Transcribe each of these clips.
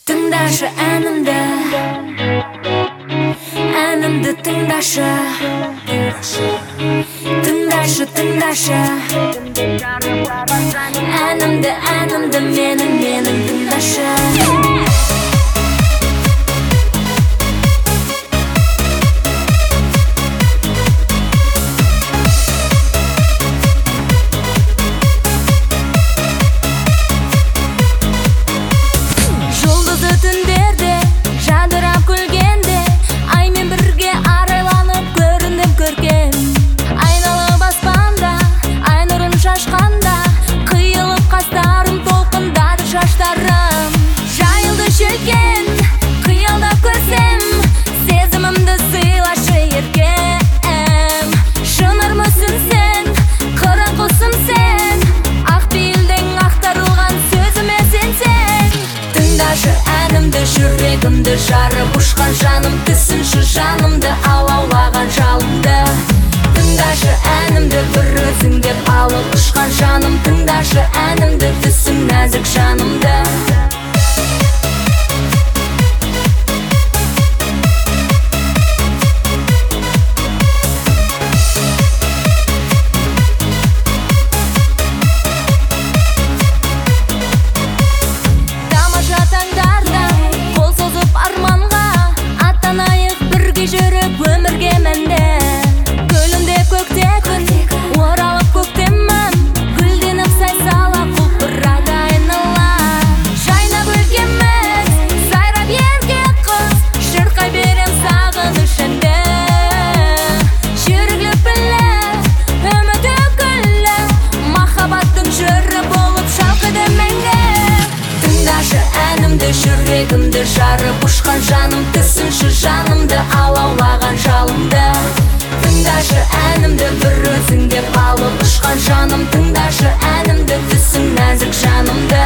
Тыңдашы әнімді, әнімді тыңдашы. Тыңдашы, тыңдашы әнімді, әнімді, менің тыңдашы. Түндерде жадырап күлгенде, аймен бірге арайланып көріндім көркем. Айналып аспанда, ай нұрын шашқанда, қиылып қастарым толқындады шаштарым. Жайылды желкен, қиялдап көрсем, сезімімді сыйлашы еркем. Шынар мүсін сен, қыран құсым сен, ақ пейілдің ақтарылған сөзіме сенсең. Тыңдашы әнімді, жүрегімді жарып ұшқан жаным, түсінші жанымды алаулаған жалынды. Тыңдашы әнімді, бір өзің деп алып ұшқан жаным. Тыңдашы әнімді, түсің нәзік жанымды. Өмірге мәнде көлінде көкте күн оралып көктемім, гүлденіп сайсала құлпырады айнала. Жайнап өлкеміз, сайрап ерке қыз, шырқай берем сағыныш әнді. Жүрек лүпілі, үміт өкілі, махаббаттың жыры болып шалқыды мәңгі. Тыңдашы әнімді, жүрегімді жарып ұшқан жаным, түсінші жанымды алаулаған жалынды. Тыңдашы әнімді, бір өзің деп алып ұшқан жаным. Тыңдашы әнімді, түсің нәзік жанымды.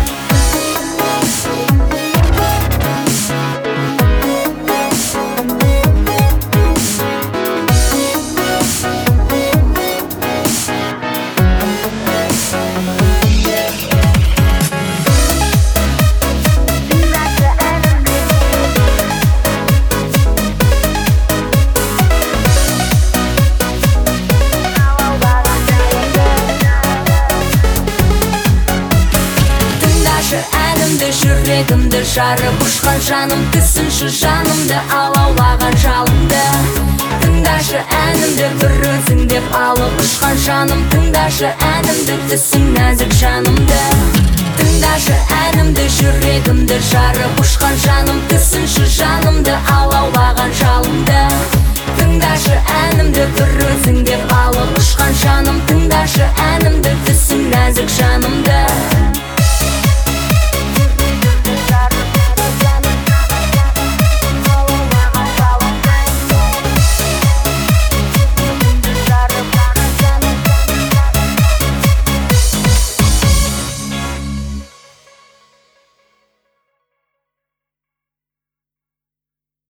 Әнімді, жүрегімді жарып ұшқан жаным, түсінші жанымды алаулаған жалынды. Тыңдашы әнімді, бір өзің деп алып ұшқан жаным. Тыңдашы әнімді, түсің нәзік жанымды. Тыңдашы әнімді, жүрегімді жарып ұшқан жаным, түсінші жанымды алаулаған жалынды. Тыңдашы әнімді,